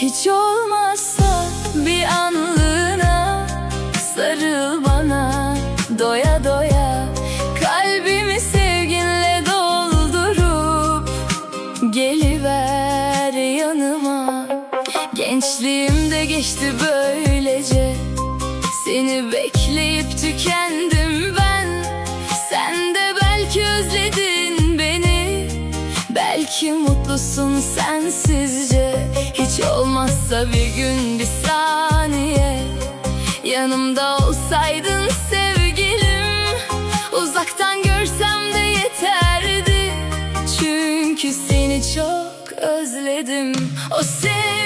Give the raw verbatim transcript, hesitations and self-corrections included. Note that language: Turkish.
Hiç olmazsa bir anlığına sarıl bana doya doya. Kalbimi sevginle doldurup geliver yanıma. Gençliğim de geçti böylece, seni bekleyip tükendim ben. Sen de belki özledin beni, belki mutlusun sensizce. Hiç olmazsa bir gün, bir saniye yanımda olsaydın sevgilim. Uzaktan görsem de yeterdi, çünkü seni çok özledim. O sev